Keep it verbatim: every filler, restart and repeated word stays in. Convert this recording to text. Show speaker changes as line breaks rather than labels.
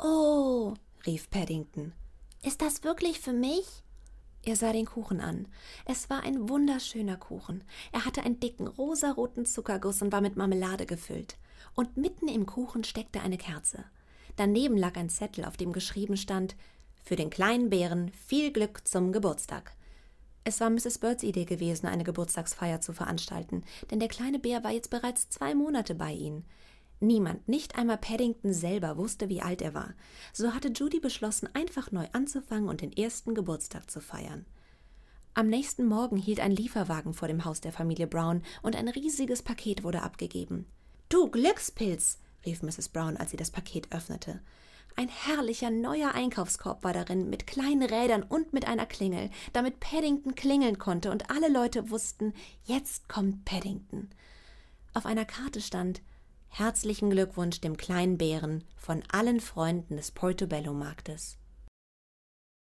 Oh, rief Paddington. Ist das wirklich für mich? Er sah den Kuchen an. Es war ein wunderschöner Kuchen. Er hatte einen dicken, rosaroten Zuckerguss und war mit Marmelade gefüllt. Und mitten im Kuchen steckte eine Kerze. Daneben lag ein Zettel, auf dem geschrieben stand: Für den kleinen Bären viel Glück zum Geburtstag. Es war Misses Birds Idee gewesen, eine Geburtstagsfeier zu veranstalten, denn der kleine Bär war jetzt bereits zwei Monate bei ihnen. Niemand, nicht einmal Paddington selber, wusste, wie alt er war. So hatte Judy beschlossen, einfach neu anzufangen und den ersten Geburtstag zu feiern. Am nächsten Morgen hielt ein Lieferwagen vor dem Haus der Familie Brown und ein riesiges Paket wurde abgegeben. »Du Glückspilz«, rief Misses Brown, als sie das Paket öffnete. Ein herrlicher neuer Einkaufskorb war darin, mit kleinen Rädern und mit einer Klingel, damit Paddington klingeln konnte und alle Leute wussten, jetzt kommt Paddington. Auf einer Karte stand: »Herzlichen Glückwunsch dem kleinen Bären von allen Freunden des Portobello-Marktes.«